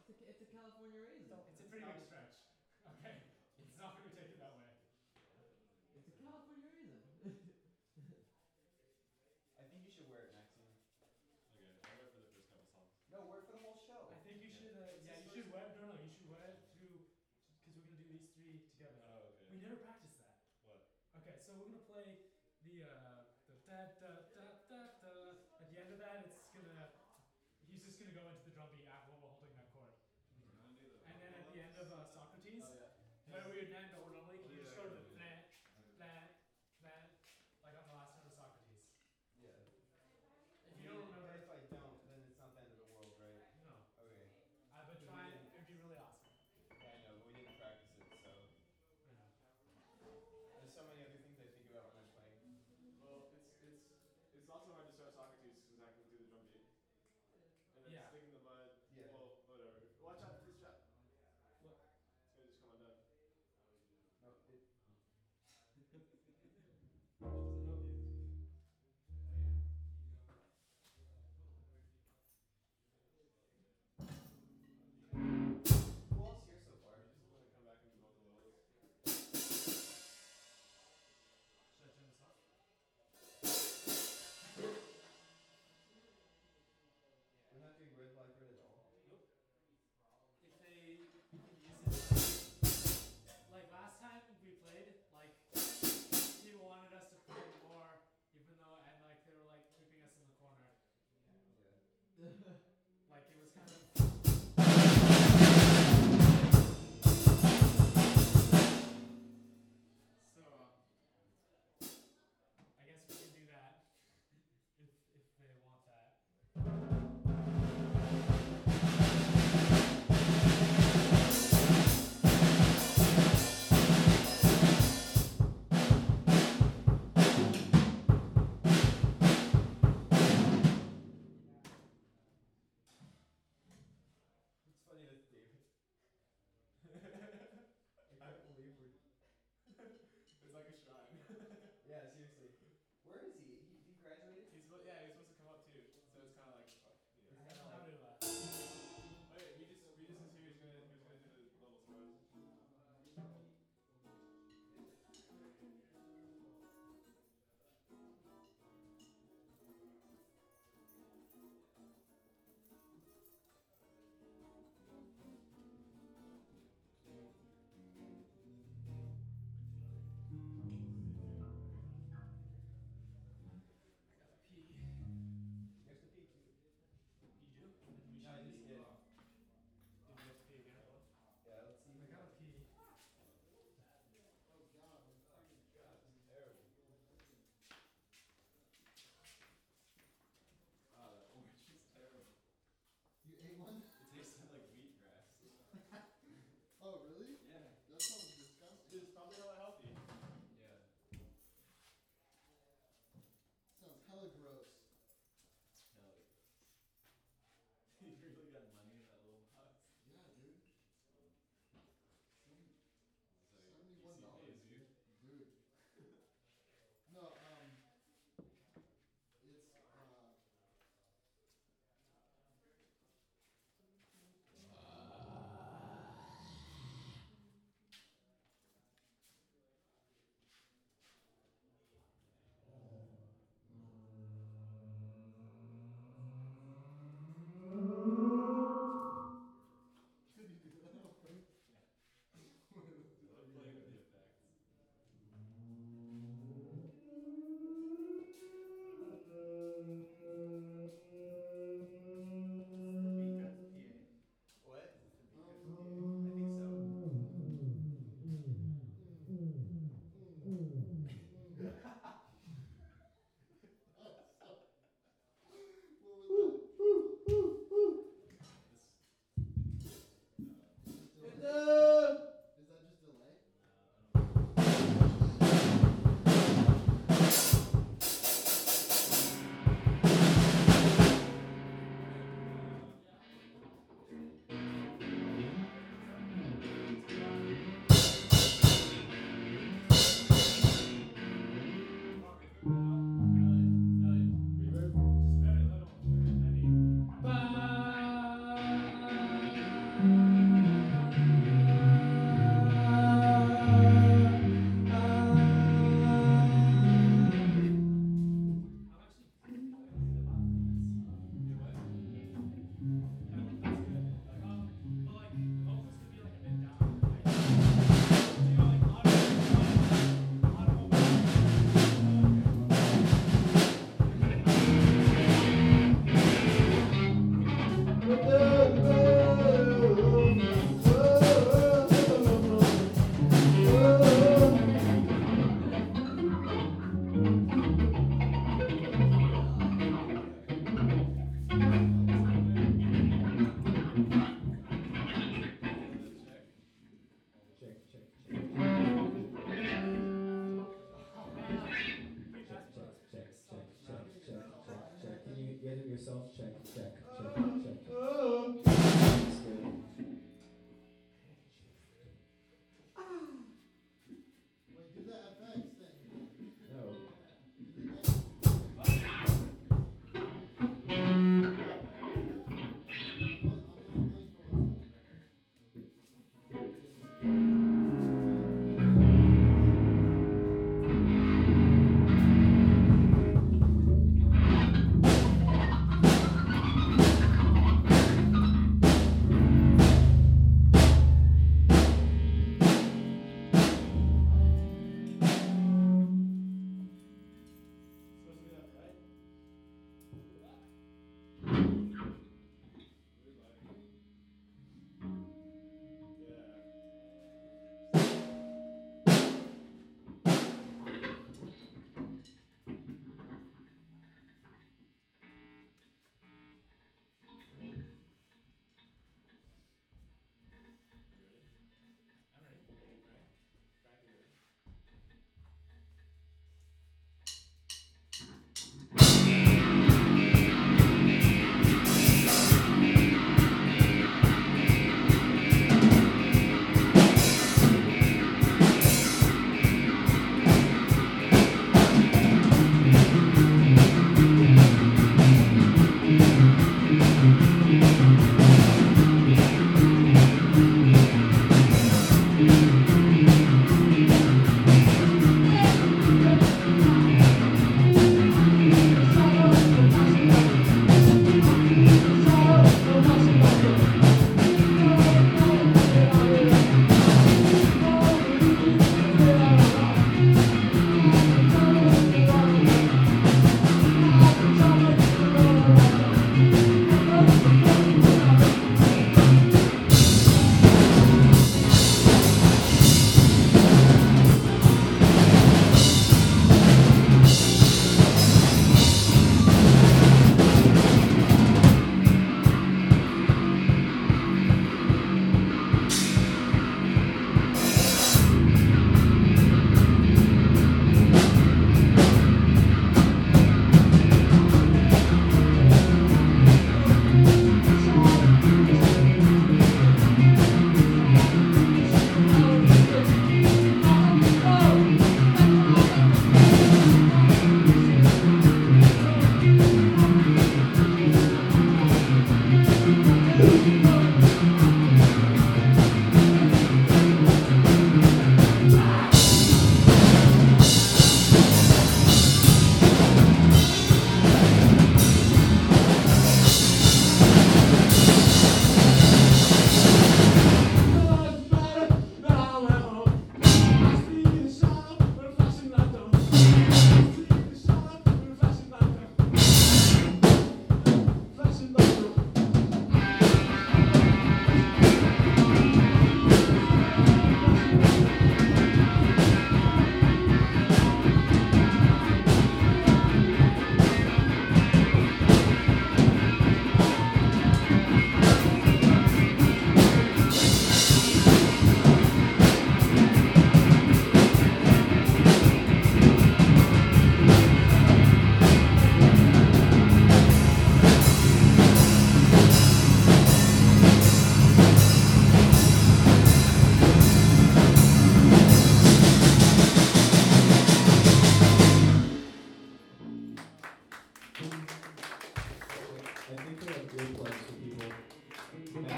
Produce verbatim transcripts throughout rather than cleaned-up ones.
It's a, it's a California raisin. It's a pretty big stretch. Okay, it's not going to take it that way. It's a California raisin. I think you should wear it, Maxine. Okay, I'll wear it for the first couple songs. No, wear it for the whole show. I think you should, uh, It's yeah, his you first- should wear, no, no, you should wear it through, because we're going to do these three together. Oh, okay. We never practiced that. What? Okay, so we're going to play the, uh, the da da da da da. At the end of that, it's going to, he's just going to go into the drum beat after while we're holding that chord. And then at the end of uh, Socrates, Oh, yeah. where we would end or normally, can you just go to the Yeah. flat, flat, flat, like on the last note of Socrates. Yeah. If you don't remember, But if I don't, then it's not the end of the world, right? no. Okay. I've been trying, it'd be really awesome. Yeah, I know, but we didn't practice it, so. I know. There's so many other things I think about when I'm playing. Well, it's it's it's also hard to start Socrates because I can do the drum beat. And then Yeah. stick in the mud. Yeah. Well, whatever. Watch out for this trap. What? It's gonna just come undone. No, it. Who else here so far? I'm just gonna come back and do vocal levels. Should I turn this off? We're not doing red, black, red at all. Nope. If they you can use it, like last time we played, like people wanted us to play more, even though and like they were like keeping us in the corner. Yeah. Like it was kind of. So uh, I guess we can do that if if they want that.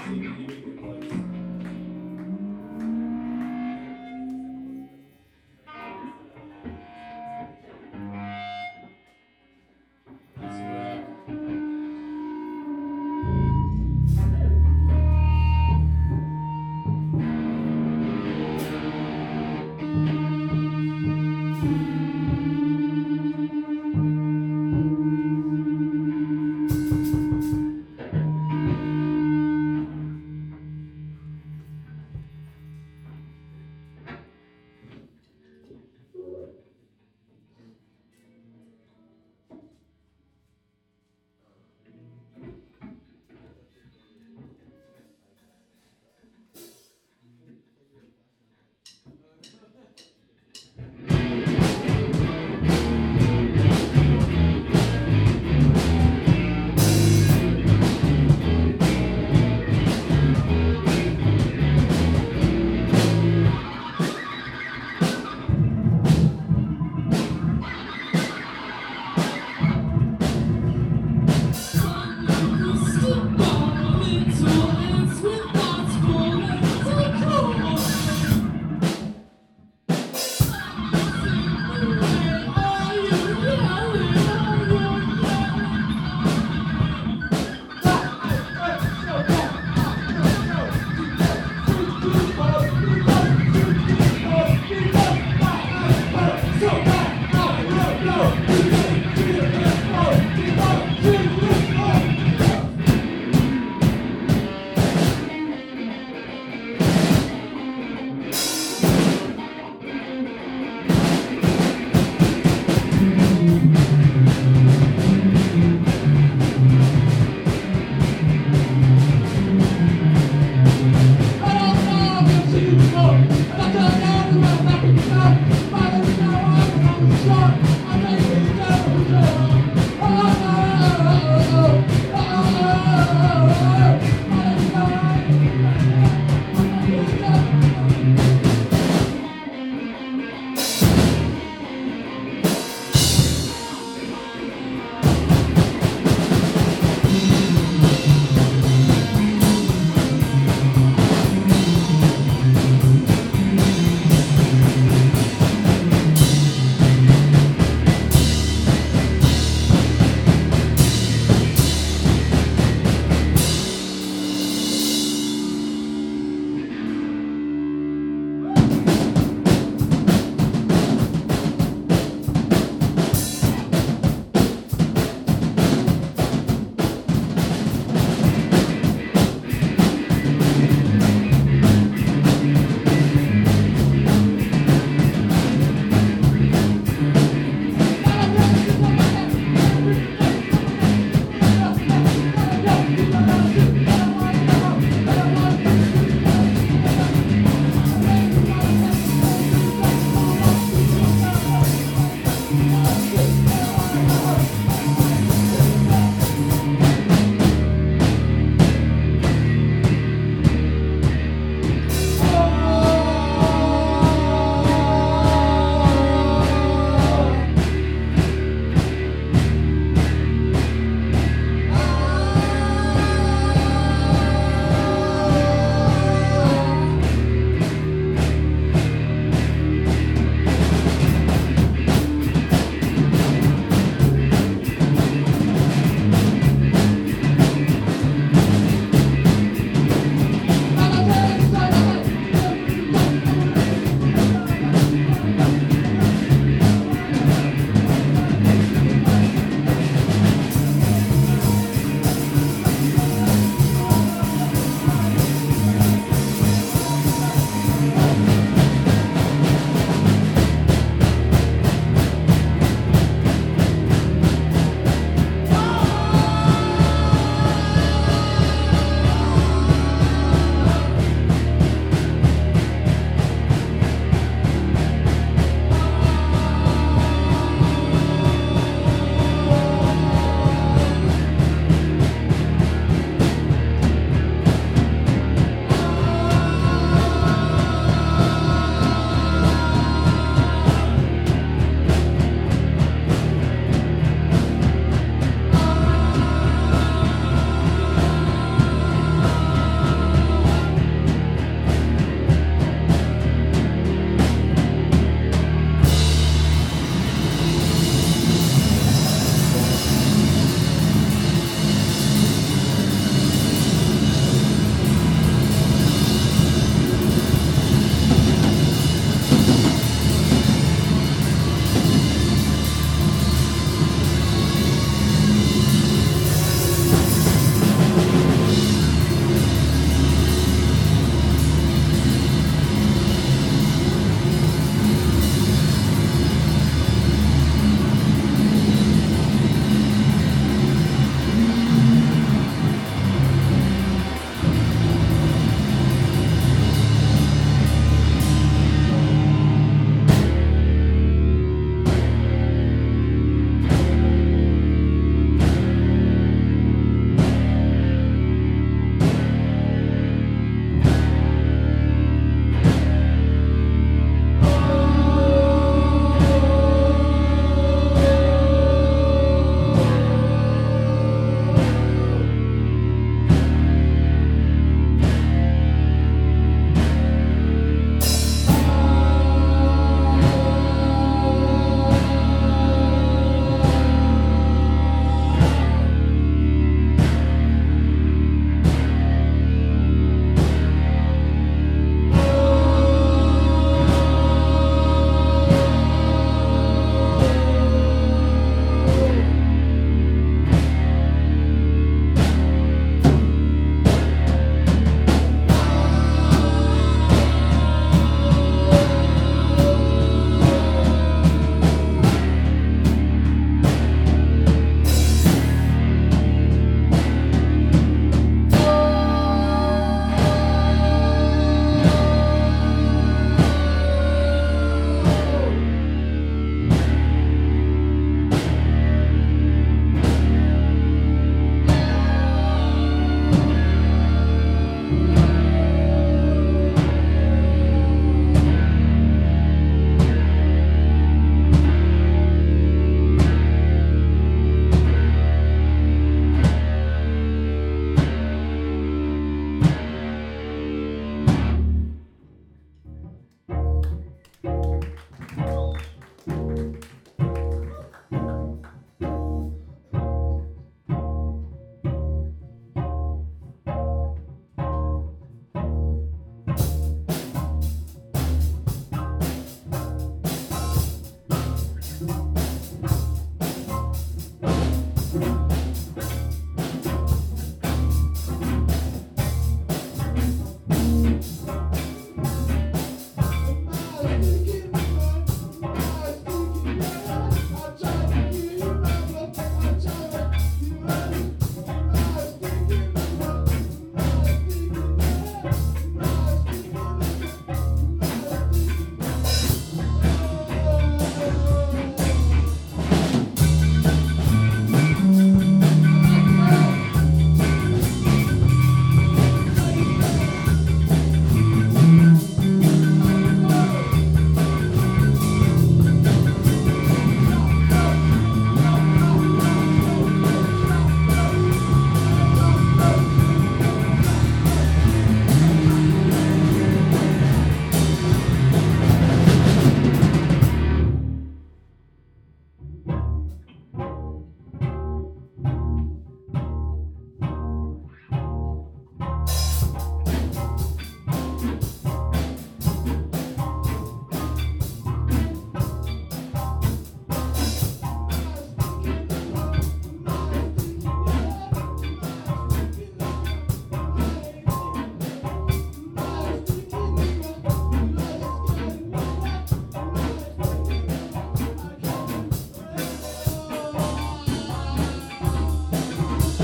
seeing any good plugs. Let's see what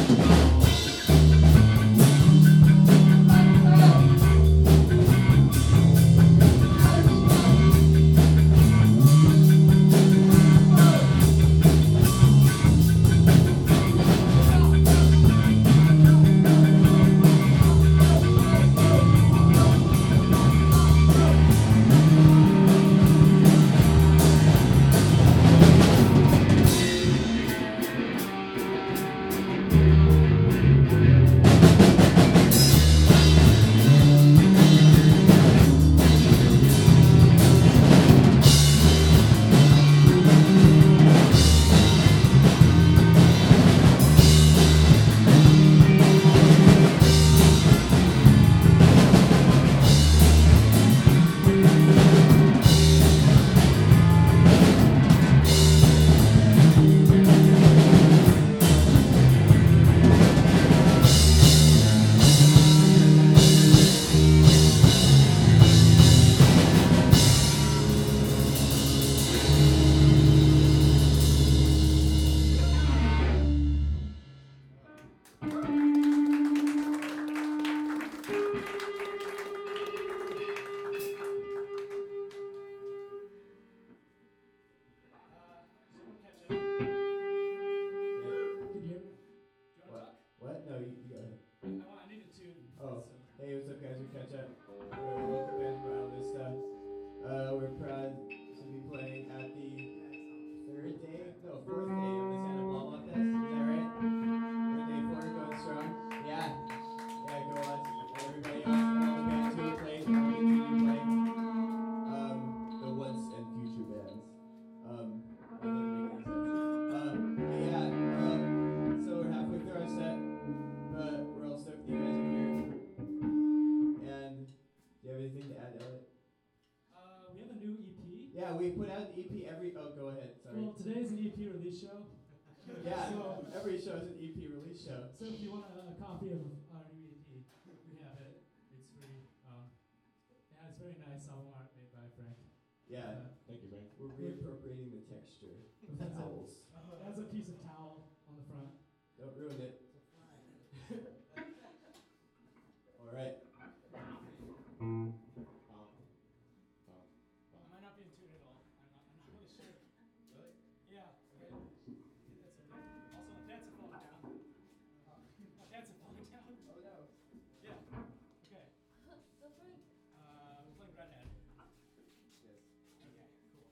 What? No, you, you go ahead. I, I, want, I need a tune. Oh, So. hey, what's up, guys? We catch up. We're welcome band Brown this stuff. Uh, we're proud to be playing at the third day, no, fourth day of the Santa Blah Fest. Is that right? We're day four, going strong. Yeah, yeah, go on. Everybody else, all the bands who played, all the continue playing. Um, the once and future bands. Um, that doesn't make any sense. Uh, but yeah. Um, so we're halfway through our set. But we're all stoked that you guys are here. And do you have anything to add, Elliot? Uh, we have a new E P. Yeah, we put out an E P every. Oh, go ahead. Sorry. Well, today's an E P release show. Yeah, so, every show is an E P release show. So if you want a, a copy of our new E P, we have it. It's free. Um, yeah, it's very nice album art made by Frank. Yeah. Uh, Thank you, Frank. We're reappropriating the texture of the That's a- owls. it has a piece of towel on the front. Don't ruin it. All right. Um, um, I might not be in tune at all. I'm not, I'm not really sure. Really? Yeah. Okay. That's okay. Also, my dad's falling down. My dad's falling down. Oh no. Yeah. Okay. Uh, we're playing Redhead. Yes. Okay, cool.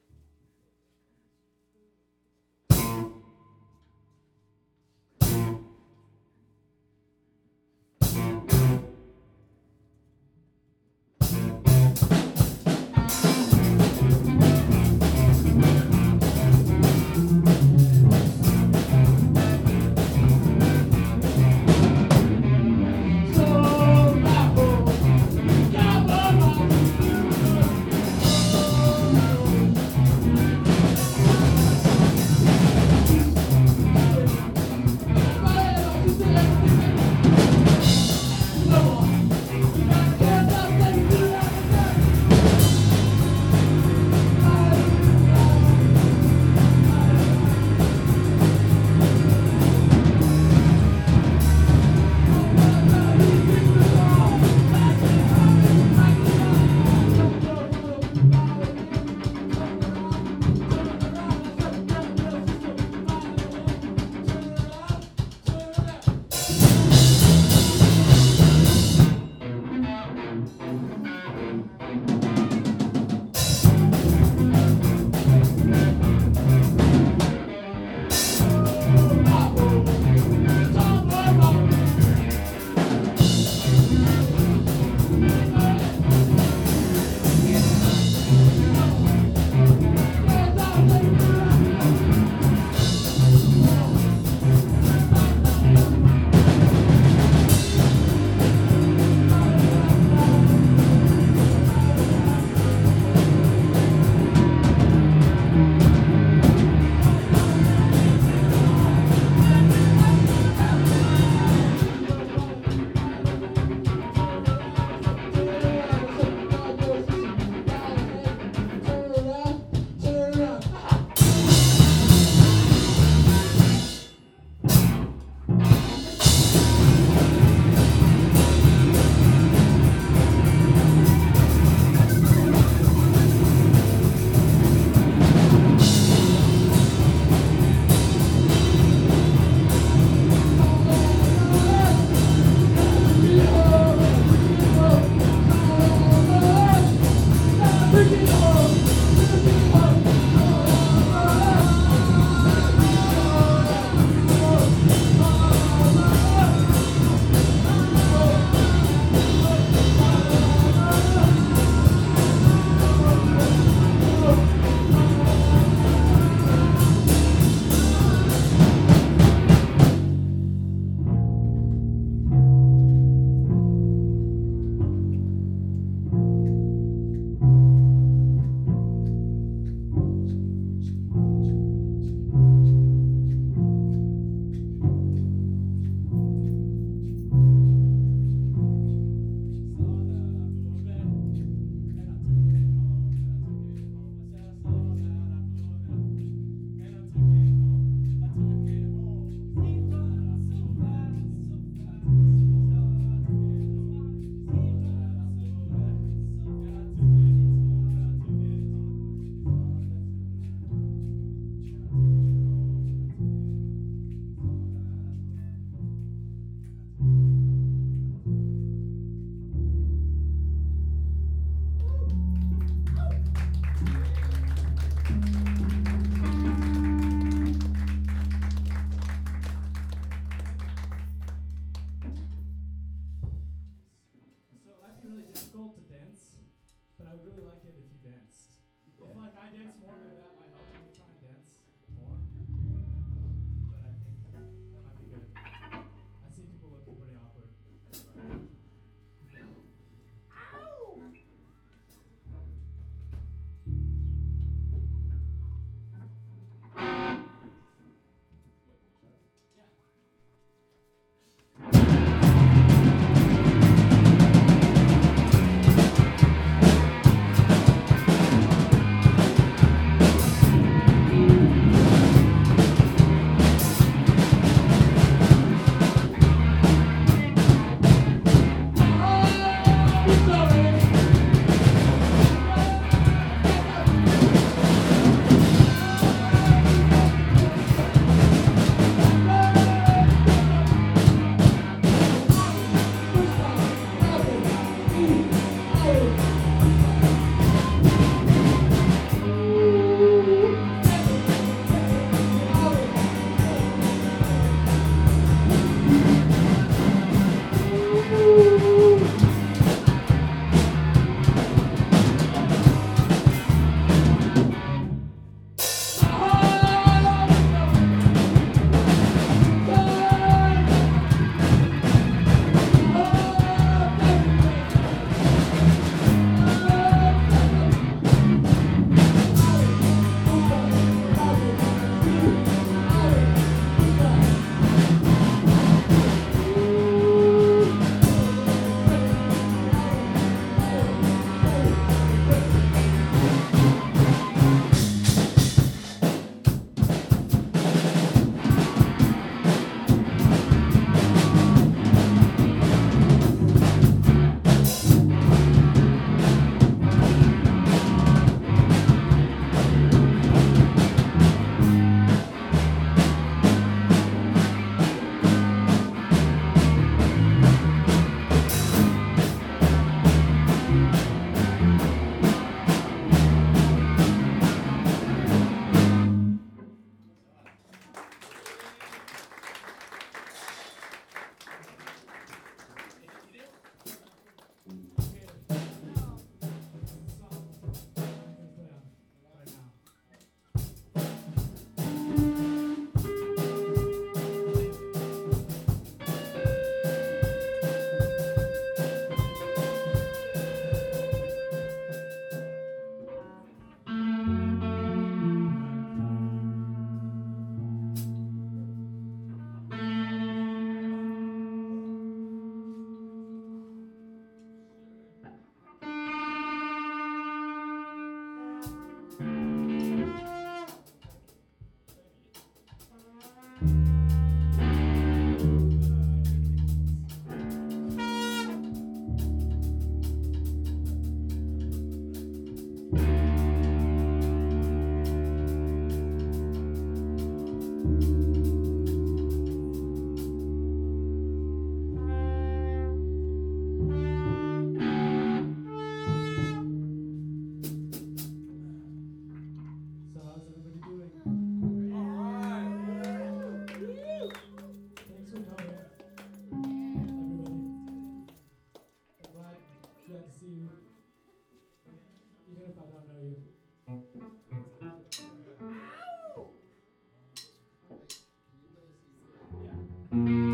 Thank